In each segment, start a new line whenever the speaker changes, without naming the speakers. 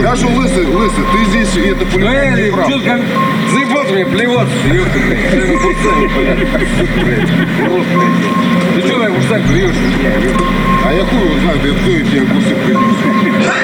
Я же лысый, ты здесь это по-любому не прав.
Заебал ты меня плеваться, ёпта, ты что на курсах плюешь?
А я хуй его знаю, да кто и тебе курсы принес.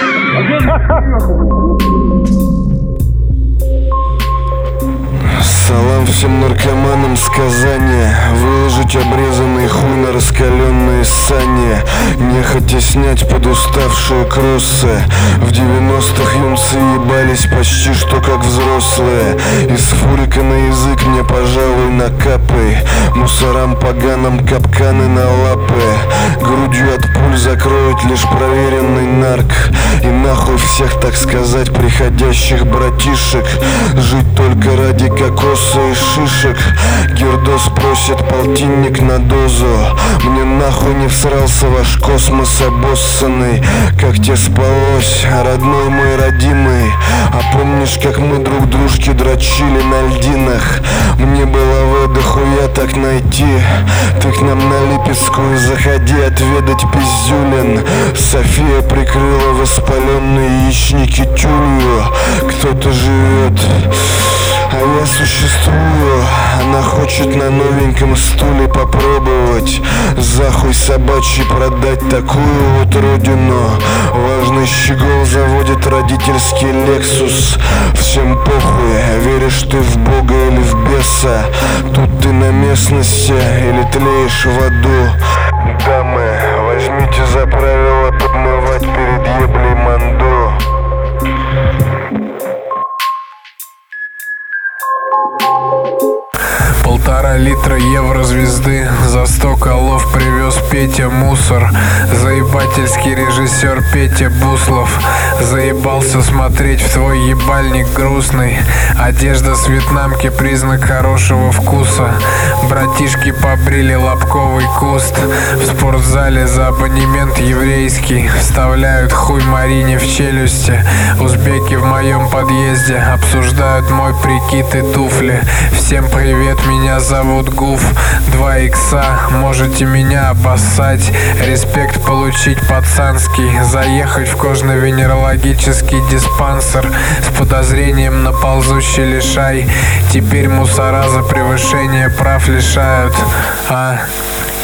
Салам всем наркоманам с Казани. Выложить обрезанный хуй на раскаленные сани. Нехотя снять подуставшие кроссы. В 90-х юнцы ебались почти что как взрослые. Из фурика на язык мне, пожалуй, накапай. Мусорам поганым капканы на лапы. Грудью от пуль закроет лишь проверенный нарк. И нахуй всех, так сказать, приходящих братишек. Жить только ради кокоса и шишек. Гердос просит полтинник на дозу. Мне нахуй не всрался ваш космос обоссанный. Как тебе спалось, родной мой родимый? А помнишь, как мы друг дружке дрочили на льдинах? Мне было выдоху я так найти. Ты к нам на Липецкую заходи отведать пиздюлин. София прикрыла воспаленные яичники тюлью. Кто-то живет, а я существую. Она хочет на новеньком стуле попробовать захуй собачий продать такую вот родину. Важный щегол заводит родительский Лексус. Всем похуй, веришь ты в Бога или в беса. Тут ты на местности или тлеешь в аду. Дамы, возьмите за правило подмывать перед еблей манду.
Полтора литра еврозвезды, за 100 колов привез Петя мусор. Заебательский режиссер Петя Буслов. Заебался смотреть в твой ебальник грустный. Одежда с вьетнамки признак хорошего вкуса. Братишки побрили лобковый куст. В спортзале за абонемент еврейский вставляют хуй Марине в челюсти. Узбеки в моем подъезде обсуждают мой прикид и туфли. Всем привет, меня зовут Гуф. 2 икса, можете меня обоссать. Респект получить пацанский. Заехать в кожно-венерологический диспансер с подозрением на ползущий лишай. Теперь мусора за превышение прав лишают.